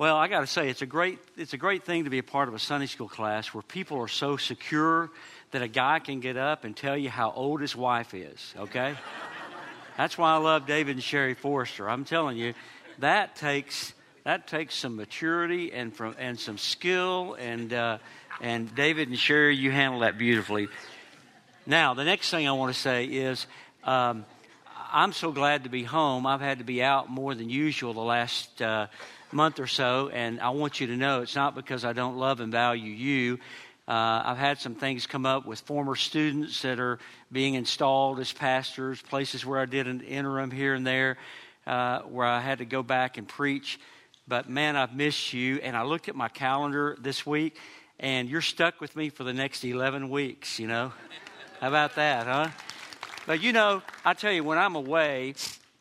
Well, I got to say, it's a great thing to be a part of a Sunday school class where people are so secure that a guy can get up and tell you how old his wife is, okay? That's why I love David and Sherry Forrester. I'm telling you, that takes some maturity and some skill, and David and Sherry, you handle that beautifully. Now, the next thing I want to say is I'm so glad to be home. I've had to be out more than usual the last month or so, and I want you to know it's not because I don't love and value you. I've had some things come up with former students that are being installed as pastors, places where I did an interim here and there, where I had to go back and preach. But man, I've missed you, and I looked at my calendar this week, and you're stuck with me for the next 11 weeks, you know. How about that, huh? But you know, I tell you, when I'm away,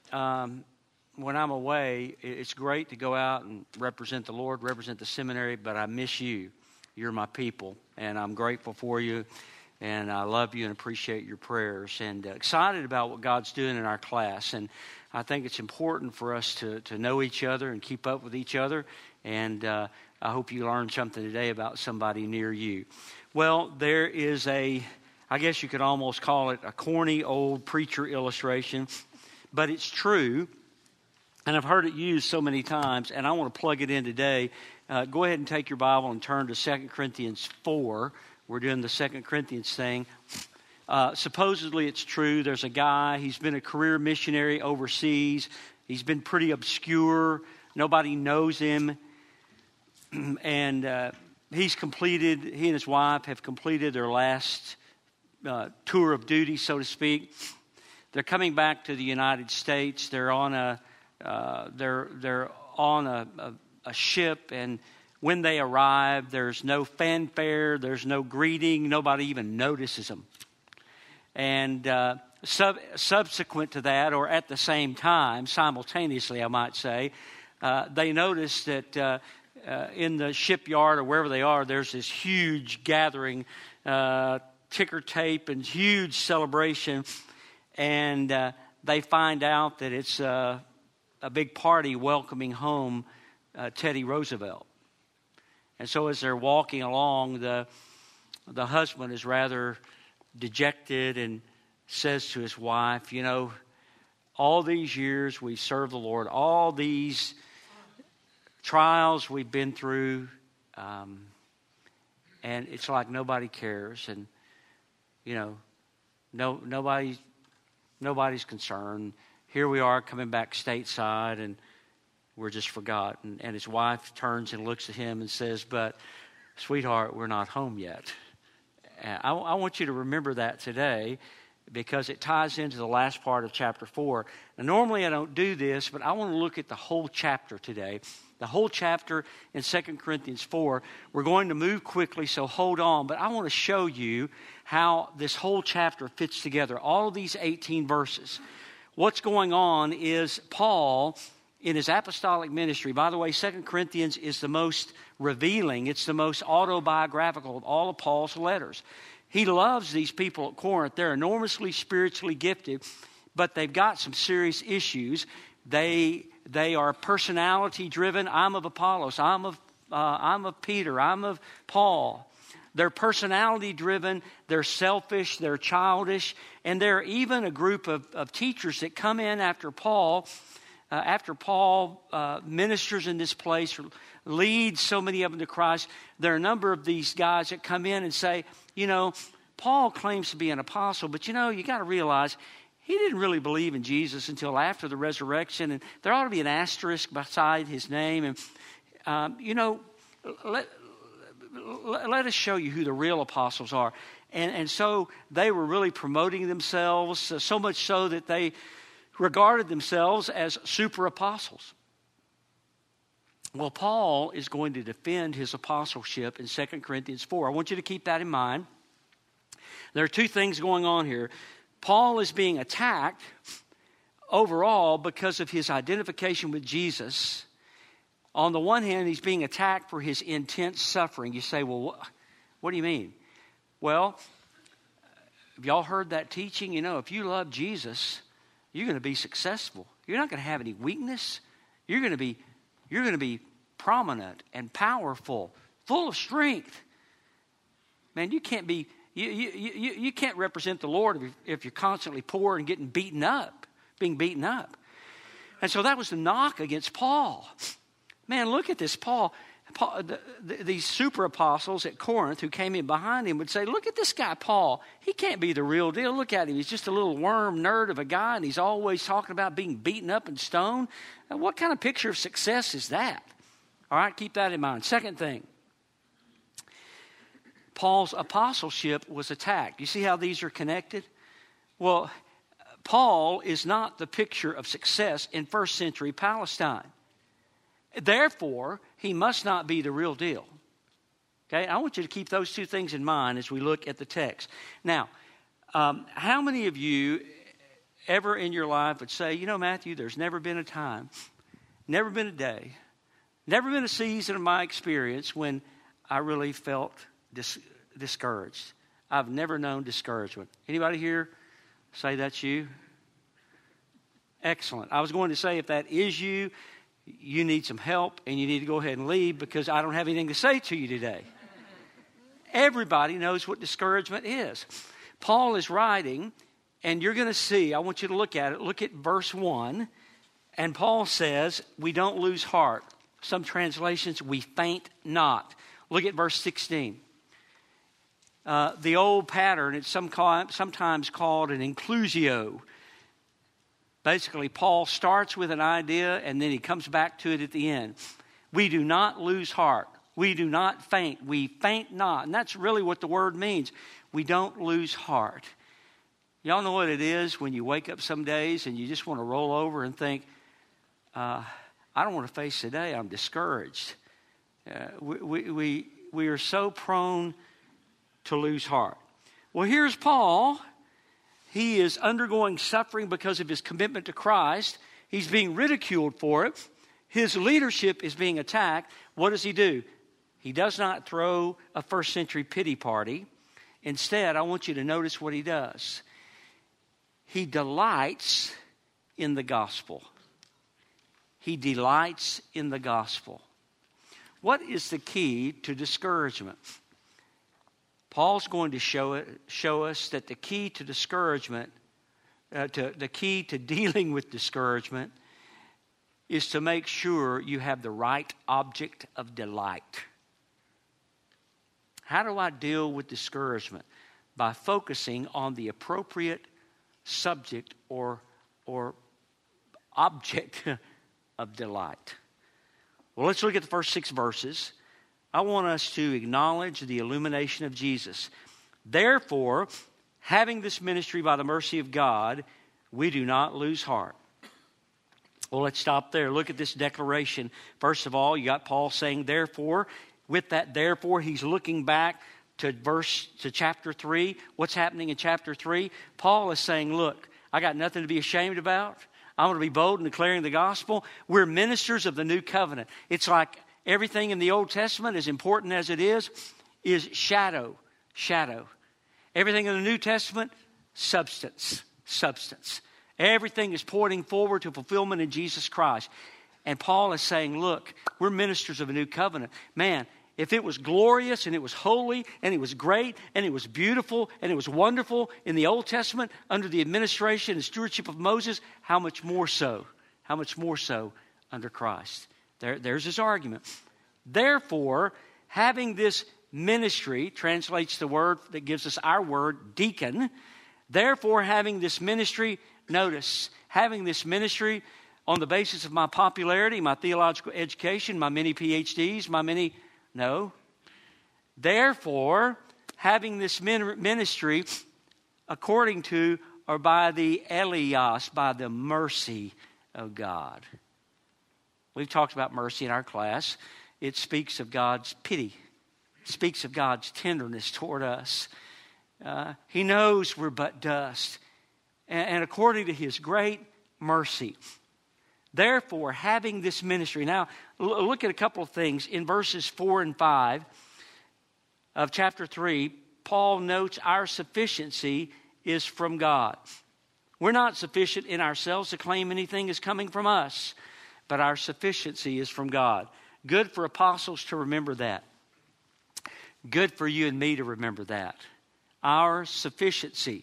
it's great to go out and represent the Lord, represent the seminary, but I miss you. You're my people, and I'm grateful for you, and I love you and appreciate your prayers, and excited about what God's doing in our class. And I think it's important for us to know each other and keep up with each other, and I hope you learned something today about somebody near you. Well, there is I guess you could almost call it a corny old preacher illustration, but it's true, and I've heard it used so many times, and I want to plug it in today. Go ahead and take your Bible and turn to 2 Corinthians 4. We're doing the 2 Corinthians thing. Supposedly it's true. There's a guy, he's been a career missionary overseas. He's been pretty obscure. Nobody knows him. And he and his wife have completed their last tour of duty, so to speak. They're coming back to the United States. They're on a ship, and when they arrive, there's no fanfare, there's no greeting, nobody even notices them. And subsequent to that, or at the same time, simultaneously, I might say, they notice that in the shipyard or wherever they are, there's this huge gathering, ticker tape and huge celebration, and they find out that it's a big party welcoming home Teddy Roosevelt. And so as they're walking along, the husband is rather dejected and says to his wife, you know, all these years we've served the Lord, all these trials we've been through, and it's like nobody cares, and you know, nobody's concerned. Here we are coming back stateside, and we're just forgotten. And his wife turns and looks at him and says, but sweetheart, we're not home yet. I want you to remember that today, because it ties into the last part of chapter 4. Now, normally I don't do this, but I want to look at the whole chapter today. The whole chapter in 2 Corinthians 4. We're going to move quickly, so hold on. But I want to show you how this whole chapter fits together. All of these 18 verses. What's going on is Paul, in his apostolic ministry, by the way, 2 Corinthians is the most revealing. It's the most autobiographical of all of Paul's letters. He loves these people at Corinth. They're enormously spiritually gifted, but they've got some serious issues. They are personality driven. I'm of Apollos. I'm of Peter. I'm of Paul. They're personality driven. They're selfish. They're childish. And there are even a group of teachers that come in after Paul. After Paul ministers in this place, leads so many of them to Christ, there are a number of these guys that come in and say, you know, Paul claims to be an apostle, but you know, you got to realize he didn't really believe in Jesus until after the resurrection, and there ought to be an asterisk beside his name. And, you know, let us show you who the real apostles are. And so they were really promoting themselves, so much so that they regarded themselves as super apostles. Well, Paul is going to defend his apostleship in 2 Corinthians 4. I want you to keep that in mind. There are two things going on here. Paul is being attacked overall because of his identification with Jesus. On the one hand, he's being attacked for his intense suffering. You say, well, what do you mean? Well, have y'all heard that teaching? You know, if you love Jesus, you're going to be successful. You're not going to have any weakness. You're going to be prominent and powerful, full of strength. Man, you can't be, you can't represent the Lord if you're constantly poor and getting beaten up, being beaten up. And so that was the knock against Paul. Man, look at this. Paul, these super apostles at Corinth who came in behind him would say, look at this guy, Paul. He can't be the real deal. Look at him. He's just a little worm nerd of a guy, and he's always talking about being beaten up and stoned. What kind of picture of success is that? All right, keep that in mind. Second thing, Paul's apostleship was attacked. You see how these are connected? Well, Paul is not the picture of success in first century Palestine. Therefore, he must not be the real deal. Okay, I want you to keep those two things in mind as we look at the text. Now, how many of you ever in your life would say, you know, Matthew, there's never been a time, never been a day, never been a season of my experience when I really felt discouraged. I've never known discouragement. Anybody here say that's you? Excellent. I was going to say if that is you, you need some help and you need to go ahead and leave because I don't have anything to say to you today. Everybody knows what discouragement is. Paul is writing, and you're going to see, I want you to look at it. Look at verse 1. And Paul says, we don't lose heart. Some translations, we faint not. Look at verse 16. The old pattern, it's sometimes called an inclusio. Basically, Paul starts with an idea and then he comes back to it at the end. We do not lose heart. We do not faint. We faint not. And that's really what the word means. We don't lose heart. Y'all know what it is when you wake up some days and you just want to roll over and think, I don't want to face today. I'm discouraged. We are so prone to lose heart. Well, here's Paul. He is undergoing suffering because of his commitment to Christ. He's being ridiculed for it. His leadership is being attacked. What does he do? He does not throw a first century pity party. Instead, I want you to notice what he does. He delights in the gospel. He delights in the gospel. What is the key to discouragement? Paul's going to show us that the key to discouragement, the key to dealing with discouragement, is to make sure you have the right object of delight. How do I deal with discouragement? By focusing on the appropriate subject or object of delight. Well, let's look at the first 6 verses. I want us to acknowledge the illumination of Jesus. Therefore, having this ministry by the mercy of God, we do not lose heart. Well, let's stop there. Look at this declaration. First of all, you got Paul saying, therefore. With that, therefore, he's looking back to chapter 3. What's happening in chapter 3? Paul is saying, look, I got nothing to be ashamed about. I'm going to be bold in declaring the gospel. We're ministers of the new covenant. It's like everything in the Old Testament, as important as it is shadow. Everything in the New Testament, substance. Everything is pointing forward to fulfillment in Jesus Christ. And Paul is saying, look, we're ministers of a new covenant. Man, if it was glorious and it was holy and it was great and it was beautiful and it was wonderful in the Old Testament under the administration and stewardship of Moses, how much more so? How much more so under Christ? There's his argument. Therefore, having this ministry, translates the word that gives us our word, deacon. Therefore, having this ministry, notice, having this ministry on the basis of my popularity, my theological education, my many PhDs, no. Therefore, having this ministry according to or by the Elias, by the mercy of God. We've talked about mercy in our class. It speaks of God's pity. It speaks of God's tenderness toward us. He knows we're but dust. And according to His great mercy. Therefore, having this ministry. Now, look at a couple of things. In verses 4 and 5 of chapter 3, Paul notes our sufficiency is from God. We're not sufficient in ourselves to claim anything is coming from us, but our sufficiency is from God. Good for apostles to remember that. Good for you and me to remember that. Our sufficiency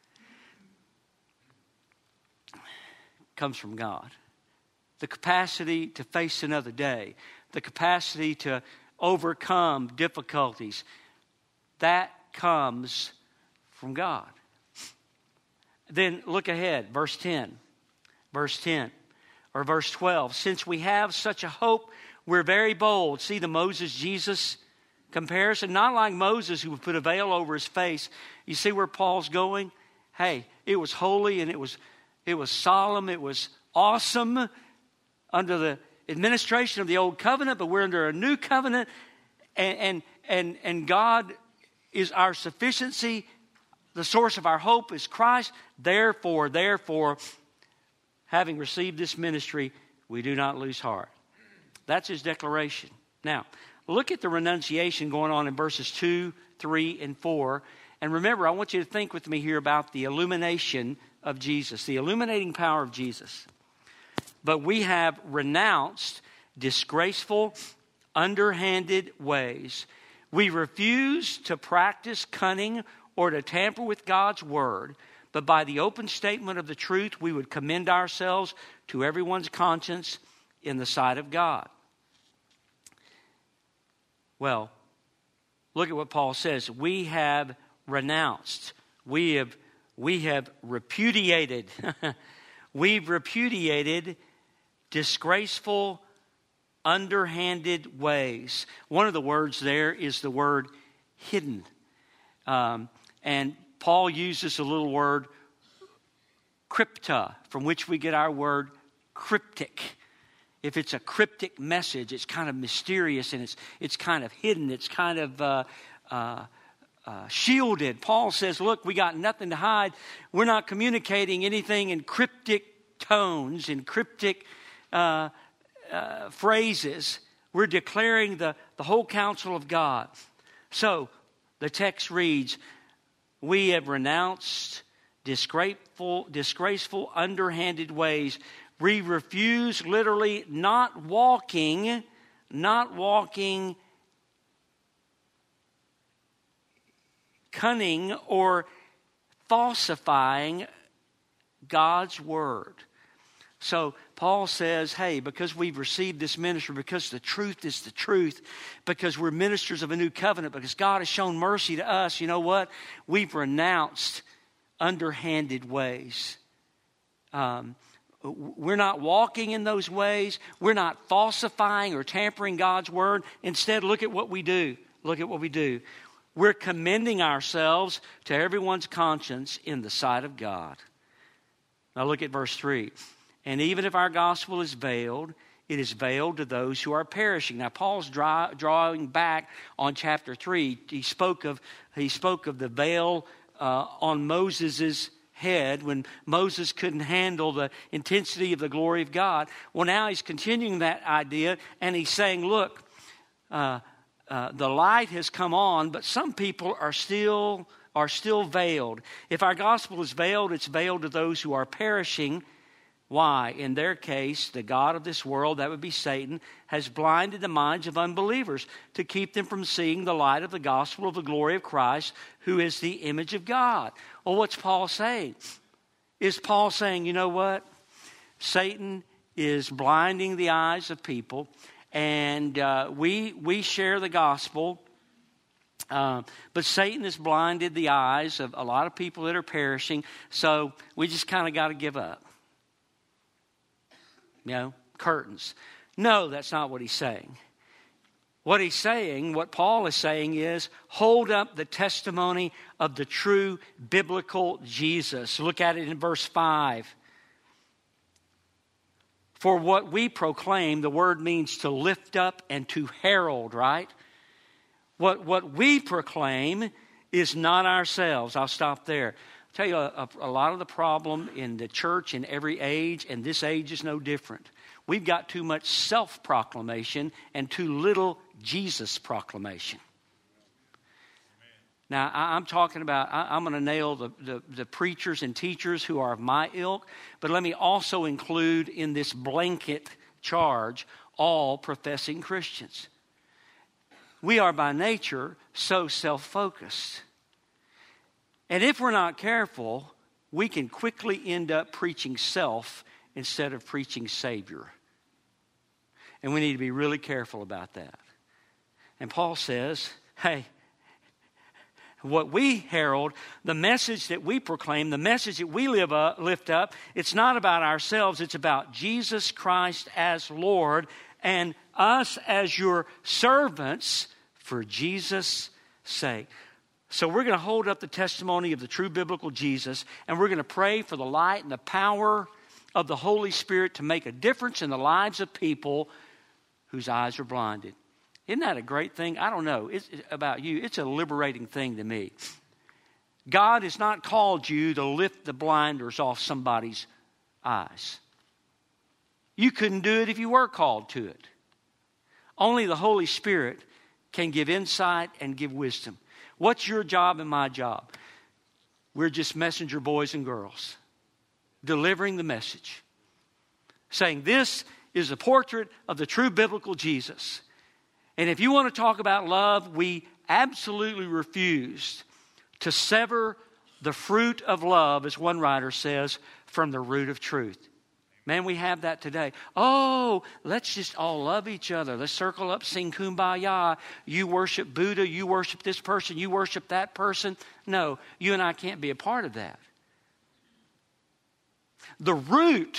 comes from God. The capacity to face another day, the capacity to overcome difficulties, that comes from God. Then look ahead, verse 10. Verse 10 or verse 12. Since we have such a hope, we're very bold. See the Moses-Jesus comparison? Not like Moses who would put a veil over his face. You see where Paul's going? Hey, it was holy and it was solemn. It was awesome under the administration of the old covenant, but we're under a new covenant, and God is our sufficiency. The source of our hope is Christ. Therefore, having received this ministry, we do not lose heart. That's his declaration. Now, look at the renunciation going on in verses 2, 3, and 4. And remember, I want you to think with me here about the illumination of Jesus, the illuminating power of Jesus. But we have renounced disgraceful, underhanded ways. We refuse to practice cunning or to tamper with God's word, but by the open statement of the truth, we would commend ourselves to everyone's conscience in the sight of God. Well, look at what Paul says. We have renounced. We have repudiated. We've repudiated disgraceful, underhanded ways. One of the words there is the word hidden. And Paul uses a little word, crypta, from which we get our word cryptic. If it's a cryptic message, it's kind of mysterious and it's kind of hidden. It's kind of shielded. Paul says, look, we got nothing to hide. We're not communicating anything in cryptic tones, in cryptic phrases. We're declaring the whole counsel of God. So the text reads, we have renounced disgraceful, underhanded ways. We refuse, literally, not walking cunning or falsifying God's word. So Paul says, hey, because we've received this ministry, because the truth is the truth, because we're ministers of a new covenant, because God has shown mercy to us, you know what? We've renounced underhanded ways. We're not walking in those ways. We're not falsifying or tampering God's word. Instead, look at what we do. Look at what we do. We're commending ourselves to everyone's conscience in the sight of God. Now look at verse 3. And even if our gospel is veiled, it is veiled to those who are perishing. Now Paul's drawing back on chapter 3. He spoke of the veil on Moses' head when Moses couldn't handle the intensity of the glory of God. Well, now he's continuing that idea, and he's saying, look, the light has come on, but some people are still veiled. If our gospel is veiled, it's veiled to those who are perishing. Why? In their case, the god of this world, that would be Satan, has blinded the minds of unbelievers to keep them from seeing the light of the gospel of the glory of Christ, who is the image of God. Well, what's Paul saying? Is Paul saying, you know what? Satan is blinding the eyes of people, and we share the gospel, but Satan has blinded the eyes of a lot of people that are perishing, so we just kind of got to give up. Curtains. No, that's not what he's saying. What Paul is saying is, hold up the testimony of the true biblical Jesus. Look at it in verse 5. For what we proclaim, the word means to lift up and to herald, right? What we proclaim is not ourselves. I'll stop there. I'll tell you, a lot of the problem in the church in every age, and this age is no different. We've got too much self-proclamation and too little Jesus proclamation. Now, I'm talking about, I'm going to nail the preachers and teachers who are of my ilk, but let me also include in this blanket charge all professing Christians. We are by nature so self-focused. And if we're not careful, we can quickly end up preaching self instead of preaching Savior. And we need to be really careful about that. And Paul says, hey, what we herald, the message that we proclaim, the message that we lift up, it's not about ourselves. It's about Jesus Christ as Lord and us as your servants for Jesus' sake. So we're going to hold up the testimony of the true biblical Jesus, and we're going to pray for the light and the power of the Holy Spirit to make a difference in the lives of people whose eyes are blinded. Isn't that a great thing? I don't know about you. It's a liberating thing to me. God has not called you to lift the blinders off somebody's eyes. You couldn't do it if you were called to it. Only the Holy Spirit can give insight and give wisdom. What's your job and my job? We're just messenger boys and girls, delivering the message, saying this is a portrait of the true biblical Jesus. And if you want to talk about love, we absolutely refuse to sever the fruit of love, as one writer says, from the root of truth. Man, we have that today. Oh, let's just all love each other. Let's circle up, sing Kumbaya. You worship Buddha, you worship this person, you worship that person. No, you and I can't be a part of that. The root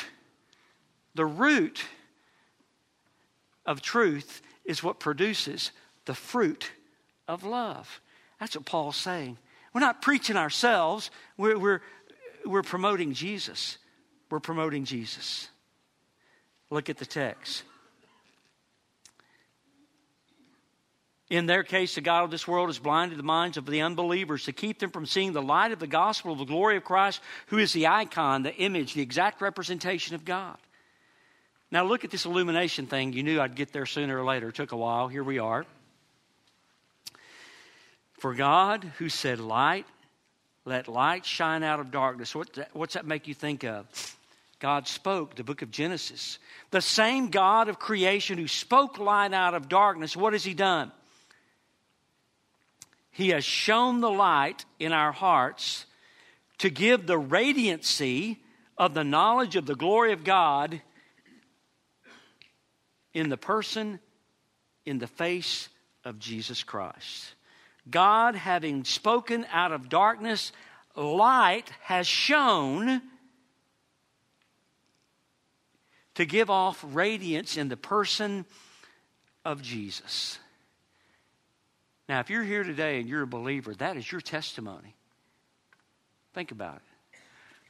of truth is what produces the fruit of love. That's what Paul's saying. We're not preaching ourselves. We're promoting Jesus. We're promoting Jesus. Look at the text. In their case, the God of this world has blinded the minds of the unbelievers to keep them from seeing the light of the gospel of the glory of Christ, who is the icon, the image, the exact representation of God. Now look at this illumination thing. You knew I'd get there sooner or later. It took a while. Here we are. For God, who said light, let light shine out of darkness. What's that make you think of? God spoke, the book of Genesis. The same God of creation who spoke light out of darkness, what has He done? He has shone the light in our hearts to give the radiancy of the knowledge of the glory of God in the person, in the face of Jesus Christ. God, having spoken out of darkness, light has shone to give off radiance in the person of Jesus. Now, if you're here today and you're a believer, that is your testimony. Think about it.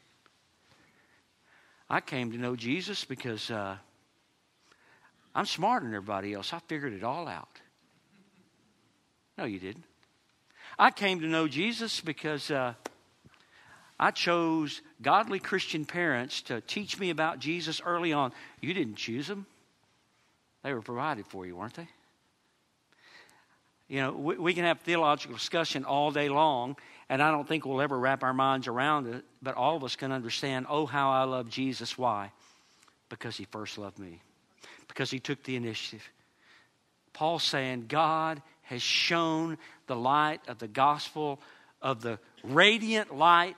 I came to know Jesus because I'm smarter than everybody else. I figured it all out. No, you didn't. I came to know Jesus because I chose godly Christian parents to teach me about Jesus early on. You didn't choose them. They were provided for you, weren't they? You know, we can have theological discussion all day long, and I don't think we'll ever wrap our minds around it, but all of us can understand, oh, how I love Jesus. Why? Because He first loved me. Because He took the initiative. Paul's saying God has shown the light of the gospel, of the radiant light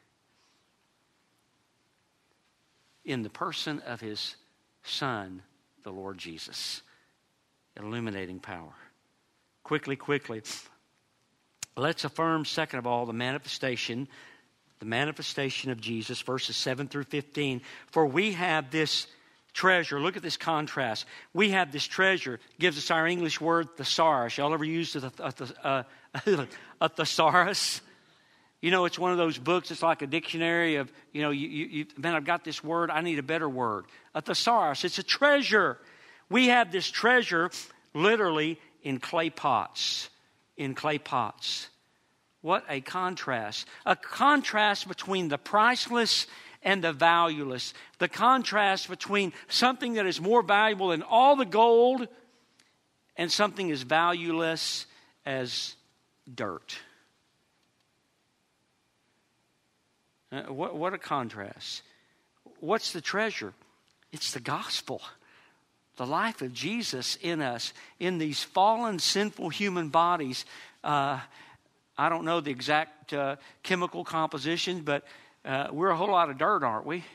in the person of His Son, the Lord Jesus. Illuminating power. Quickly. Let's affirm, second of all, the manifestation of Jesus, verses 7 through 15. For we have this treasure. Look at this contrast. We have this treasure. Gives us our English word, thesaurus. Y'all ever used a thesaurus? You know, it's one of those books. It's like a dictionary of, you know, man, I've got this word. I need a better word. A thesaurus. It's a treasure. We have this treasure literally in clay pots. In clay pots. What a contrast. A contrast between the priceless and the valueless. The contrast between something that is more valuable than all the gold and something as valueless as dirt. What a contrast. What's the treasure? It's the gospel. the life of Jesus in us, in these fallen, sinful human bodies. I don't know the exact chemical composition, but we're a whole lot of dirt, aren't we?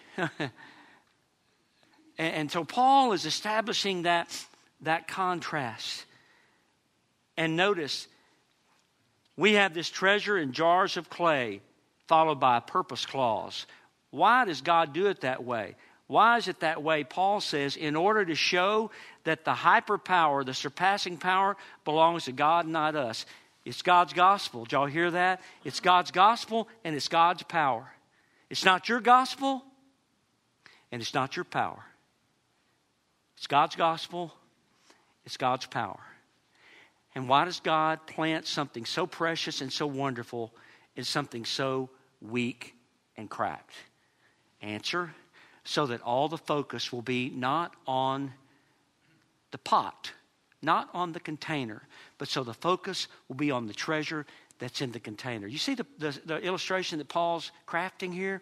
and so Paul is establishing that contrast. And notice, we have this treasure in jars of clay, followed by a purpose clause. Why does God do it that way? Why is it that way? Paul says, in order to show that the hyper power, the surpassing power, belongs to God, not us. It's God's gospel. Did y'all hear that? It's God's gospel and it's God's power. It's not your gospel and it's not your power. It's God's gospel. It's God's power. And why does God plant something so precious and so wonderful in something so weak and cracked? Answer, so that all the focus will be not on the pot, not on the container, but so the focus will be on the treasure that's in the container. You see the illustration that Paul's crafting here?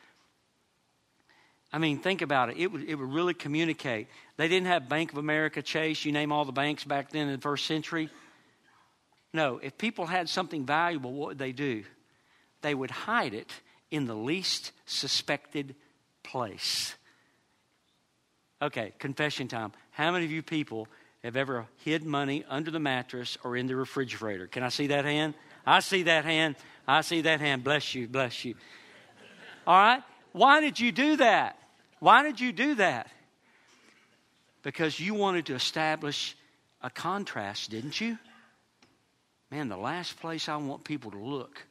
I mean, think about it. It would really communicate. They didn't have Bank of America, Chase, you name all the banks back then in the first century. No, if people had something valuable, what would they do? They would hide it in the least suspected place. Okay, confession time. How many of you people have ever hid money under the mattress or in the refrigerator? Can I see that hand? I see that hand. I see that hand. Bless you, bless you. All right? Why did you do that? Why did you do that? Because you wanted to establish a contrast, didn't you? Man, the last place I want people to look.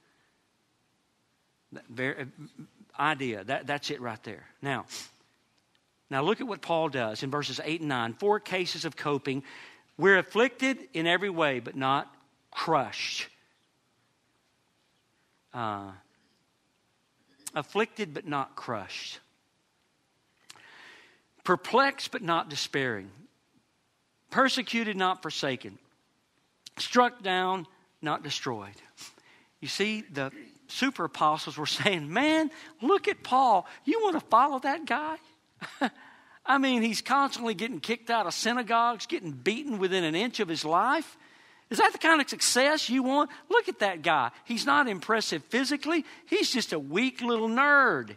That's it right there. Now look at what Paul does in verses 8 and 9. 4 cases of coping. We're afflicted in every way, but not crushed. Afflicted, but not crushed. Perplexed, but not despairing. Persecuted, not forsaken. Struck down, not destroyed. You see, the super apostles were saying, man, look at Paul. You want to follow that guy? I mean, he's constantly getting kicked out of synagogues, getting beaten within an inch of his life. Is that the kind of success you want? Look at that guy. He's not impressive physically. He's just a weak little nerd.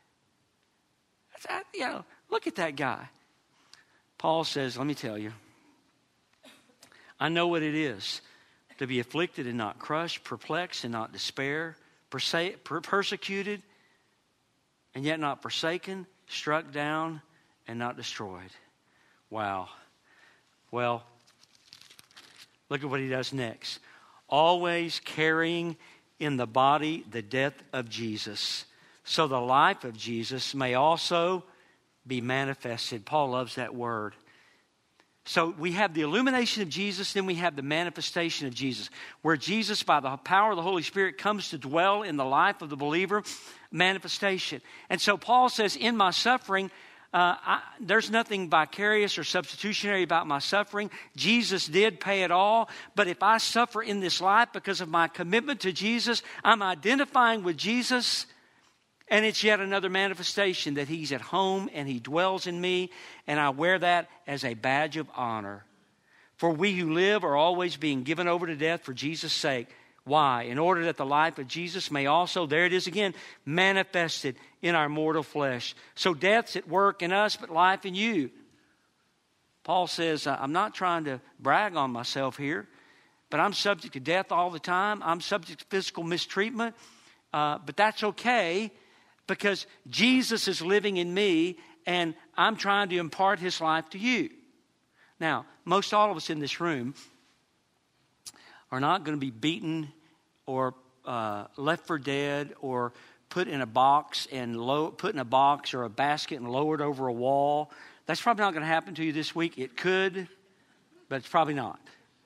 Look at that guy. Paul says, let me tell you, I know what it is to be afflicted and not crushed, perplexed and not despair, persecuted and yet not forsaken, struck down and not destroyed. Wow. Well, look at what he does next. Always carrying in the body the death of Jesus, so the life of Jesus may also be manifested. Paul loves that word. So we have the illumination of Jesus, then we have the manifestation of Jesus, where Jesus, by the power of the Holy Spirit, comes to dwell in the life of the believer, manifestation. And so Paul says, in my suffering, there's nothing vicarious or substitutionary about my suffering. Jesus did pay it all. But if I suffer in this life because of my commitment to Jesus, I'm identifying with Jesus. And it's yet another manifestation that he's at home and he dwells in me. And I wear that as a badge of honor. For we who live are always being given over to death for Jesus' sake. Why? In order that the life of Jesus may also, there it is again, manifested in our mortal flesh. So death's at work in us, but life in you. Paul says, I'm not trying to brag on myself here, but I'm subject to death all the time. I'm subject to physical mistreatment, but that's okay because Jesus is living in me and I'm trying to impart his life to you. Now, most all of us in this room are not going to be beaten or left for dead or put in a box put in a box or a basket and lowered over a wall. That's probably not going to happen to you this week. It could, but it's probably not.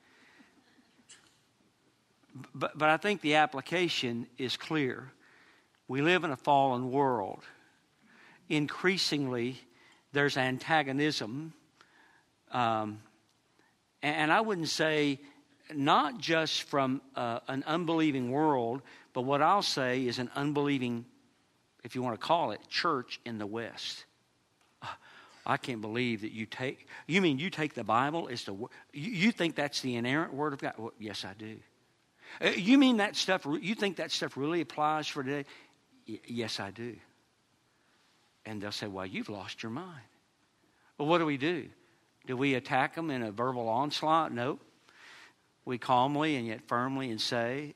But I think the application is clear. We live in a fallen world. Increasingly, there's antagonism. And I wouldn't say not just from an unbelieving world, but what I'll say is an unbelieving, if you want to call it, church in the West. I can't believe that you take the Bible as you think that's the inerrant Word of God? Well, yes, I do. You mean that stuff, you think that stuff really applies for today? Yes, I do. And they'll say, well, you've lost your mind. Well, what do? Do we attack them in a verbal onslaught? Nope. We calmly and yet firmly say,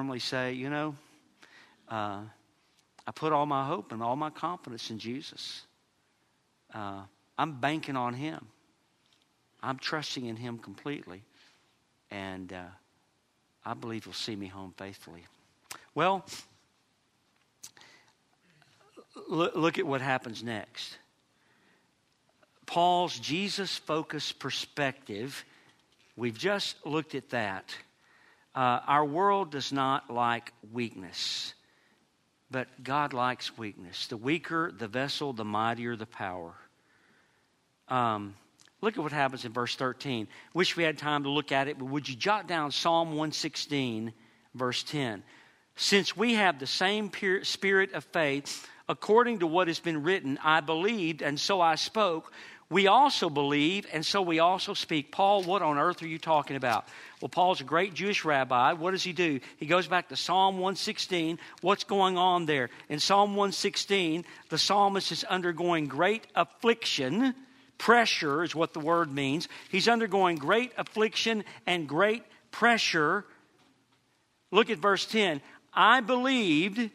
I put all my hope and all my confidence in Jesus. I'm banking on Him. I'm trusting in Him completely. And I believe He'll see me home faithfully. Well, look at what happens next. Paul's Jesus-focused perspective, we've just looked at that. Our world does not like weakness, but God likes weakness. The weaker the vessel, the mightier the power. Look at what happens in verse 13. Wish we had time to look at it, but would you jot down Psalm 116, verse 10? Since we have the same spirit of faith, according to what has been written, I believed, and so I spoke. We also believe, and so we also speak. Paul, what on earth are you talking about? Well, Paul's a great Jewish rabbi. What does he do? He goes back to Psalm 116. What's going on there? In Psalm 116, the psalmist is undergoing great affliction. Pressure is what the word means. He's undergoing great affliction and great pressure. Look at verse 10. I believed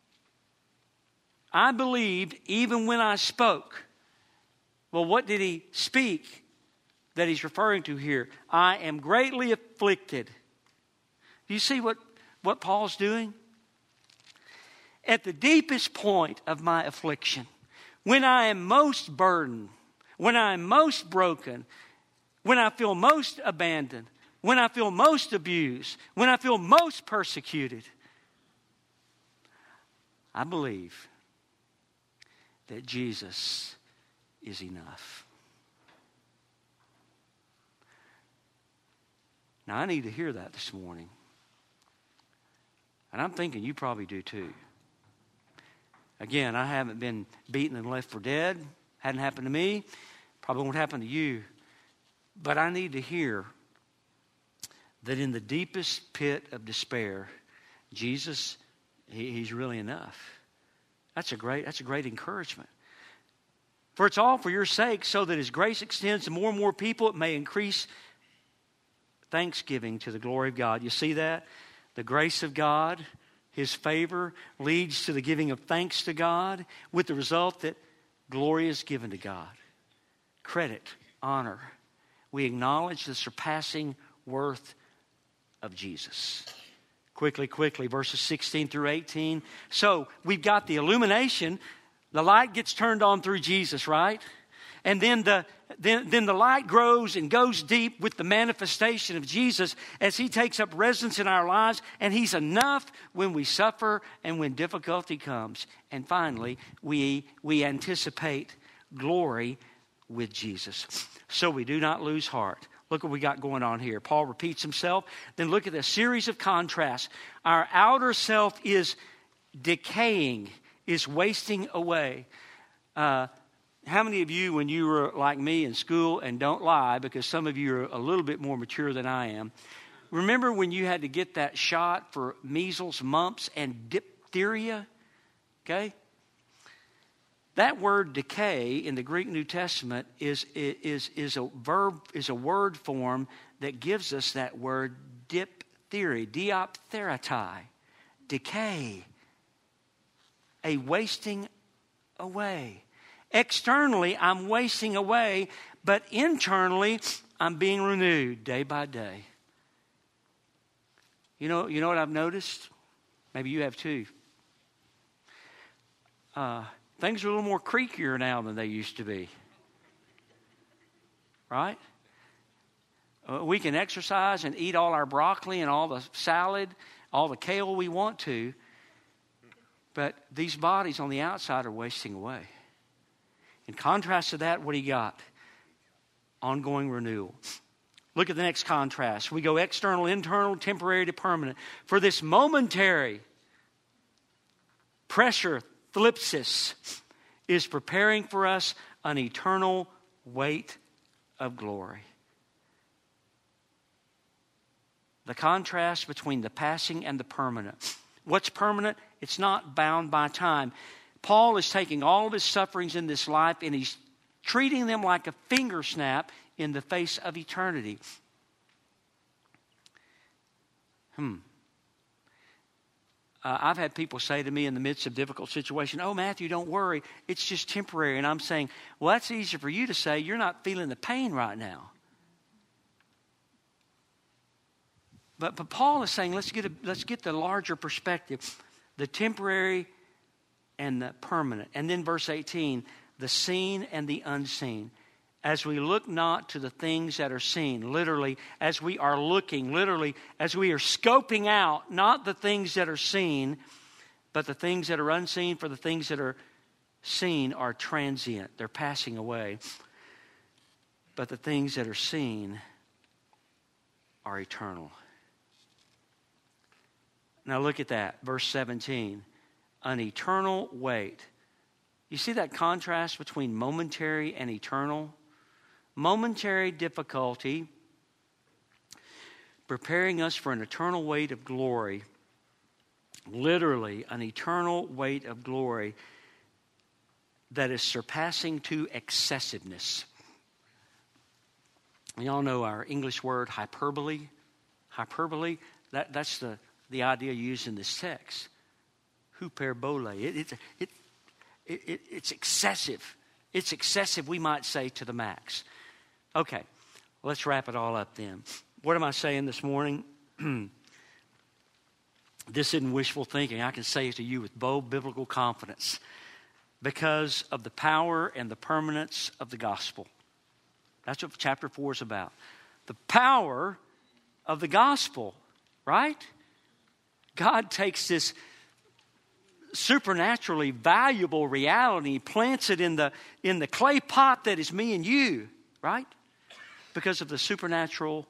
even when I spoke. Well, what did he speak that he's referring to here? I am greatly afflicted. Do you see what Paul's doing? At the deepest point of my affliction, when I am most burdened, when I am most broken, when I feel most abandoned, when I feel most abused, when I feel most persecuted, I believe that Jesus is enough. Now, I need to hear that this morning. And I'm thinking you probably do too. Again, I haven't been beaten and left for dead. Hadn't happened to me. Probably won't happen to you. But I need to hear that in the deepest pit of despair, Jesus, He's really enough. That's a great encouragement. For it's all for your sake, so that His grace extends to more and more people. It may increase thanksgiving to the glory of God. You see that? The grace of God, His favor leads to the giving of thanks to God, with the result that glory is given to God. Credit, honor. We acknowledge the surpassing worth of Jesus. Quickly, verses 16 through 18. So we've got the illumination. The light gets turned on through Jesus, right? And then the light grows and goes deep with the manifestation of Jesus as He takes up residence in our lives. And He's enough when we suffer and when difficulty comes. And finally, we anticipate glory with Jesus. So we do not lose heart. Look what we got going on here. Paul repeats himself. Then look at a series of contrasts. Our outer self is decaying, is wasting away. How many of you, when you were like me in school, and don't lie, because some of you are a little bit more mature than I am, remember when you had to get that shot for measles, mumps, and diphtheria? Okay? That word decay in the Greek New Testament is a word form that gives us that word diphtheria, dioptheratai, decay, a wasting away. Externally, I'm wasting away, but internally, I'm being renewed day by day. You know what I've noticed? Maybe you have too. Things are a little more creakier now than they used to be. Right? We can exercise and eat all our broccoli and all the salad, all the kale we want to, but these bodies on the outside are wasting away. In contrast to that, what do you got? Ongoing renewal. Look at the next contrast. We go external, internal, temporary to permanent. For this momentary pressure, thlipsis, is preparing for us an eternal weight of glory. The contrast between the passing and the permanent. What's permanent? It's not bound by time. Paul is taking all of his sufferings in this life and he's treating them like a finger snap in the face of eternity. I've had people say to me in the midst of difficult situation, "Oh, Matthew, don't worry. It's just temporary." And I'm saying, well, that's easier for you to say. You're not feeling the pain right now. But Paul is saying, let's get the larger perspective, the temporary and the permanent. And then verse 18, the seen and the unseen. As we look not to the things that are seen, literally, as we are looking, literally, as we are scoping out, not the things that are seen, but the things that are unseen, for the things that are seen are transient. They're passing away. But the things that are seen are eternal. Now look at that, verse 17. An eternal weight. You see that contrast between momentary and eternal? Momentary difficulty, preparing us for an eternal weight of glory. Literally, an eternal weight of glory that is surpassing to excessiveness. We all know our English word hyperbole. Hyperbole, that's the idea used in this text. Hyperbole. It's excessive. It's excessive, we might say, to the max. Okay, let's wrap it all up then. What am I saying this morning? This isn't wishful thinking. I can say it to you with bold biblical confidence because of the power and the permanence of the gospel. That's what chapter 4 is about. The power of the gospel, right? God takes this supernaturally valuable reality, He plants it in the clay pot that is me and you, right? Because of the supernatural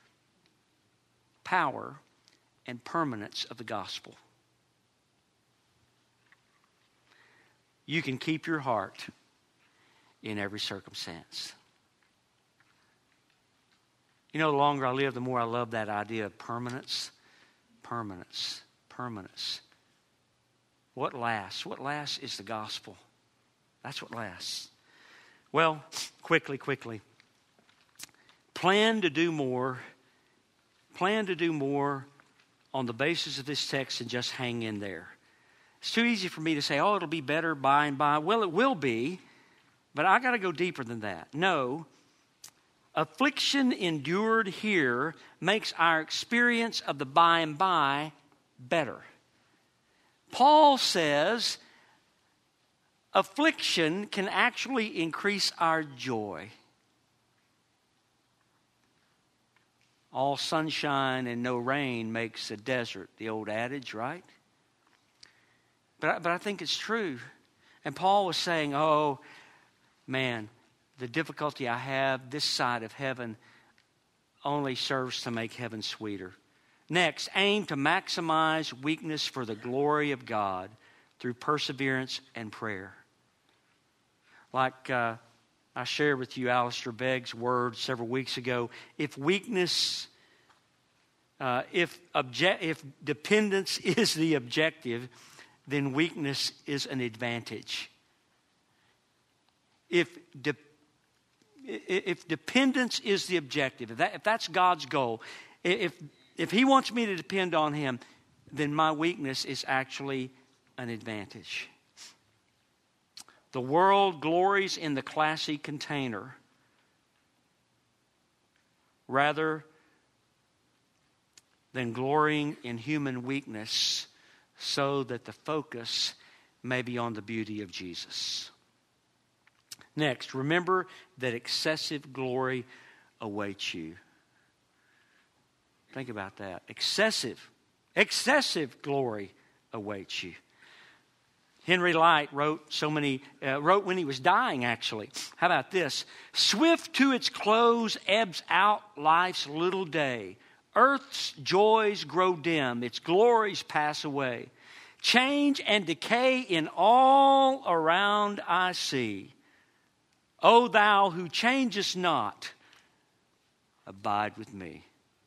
power and permanence of the gospel. You can keep your heart in every circumstance. You know, the longer I live, the more I love that idea of permanence. Permanence. Permanence. What lasts? What lasts is the gospel. That's what lasts. Well, quickly. Plan to do more. Plan to do more on the basis of this text and just hang in there. It's too easy for me to say, oh, it'll be better by and by. Well, it will be, but I got to go deeper than that. No. Affliction endured here makes our experience of the by and by better. Paul says affliction can actually increase our joy. All sunshine and no rain makes a desert, the old adage, right? But I think it's true. And Paul was saying, oh, man, the difficulty I have this side of heaven only serves to make heaven sweeter. Next, aim to maximize weakness for the glory of God through perseverance and prayer. Like I shared with you Alistair Begg's words several weeks ago. If weakness, if dependence is the objective, then weakness is an advantage. If dependence is the objective, if that's God's goal, if He wants me to depend on Him, then my weakness is actually an advantage. The world glories in the classy container rather than glorying in human weakness so that the focus may be on the beauty of Jesus. Next, remember that excessive glory awaits you. Think about that. Excessive glory awaits you. Henry Light wrote when he was dying, actually. How about this? Swift to its close ebbs out life's little day. Earth's joys grow dim, its glories pass away. Change and decay in all around I see. O thou who changest not, abide with me.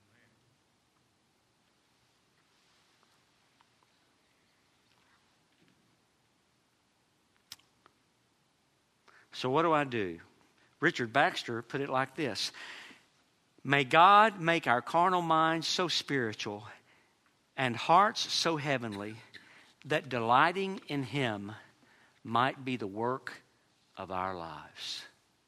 So what do I do? Richard Baxter put it like this. May God make our carnal minds so spiritual and hearts so heavenly that delighting in Him might be the work of our lives.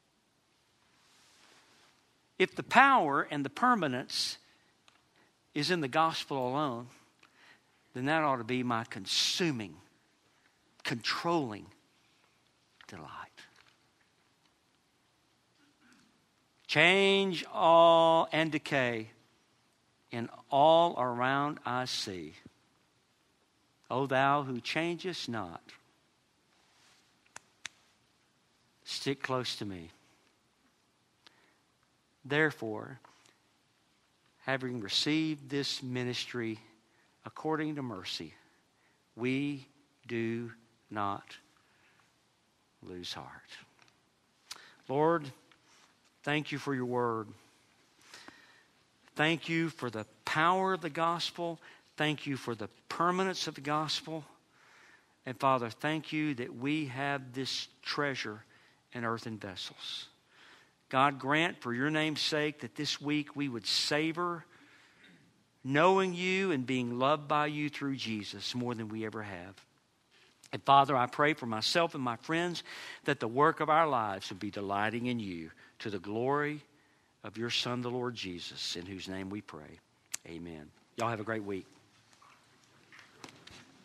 If the power and the permanence is in the gospel alone, then that ought to be my consuming, controlling delight. Change all and decay in all around I see. O thou who changest not, stick close to me. Therefore, having received this ministry according to mercy, we do not lose heart. Lord, thank you for your word. Thank you for the power of the gospel. Thank you for the permanence of the gospel. And Father, thank you that we have this treasure in earthen vessels. God, grant for your name's sake that this week we would savor knowing you and being loved by you through Jesus more than we ever have. And Father, I pray for myself and my friends that the work of our lives would be delighting in you to the glory of your Son, the Lord Jesus, in whose name we pray. Amen. Y'all have a great week.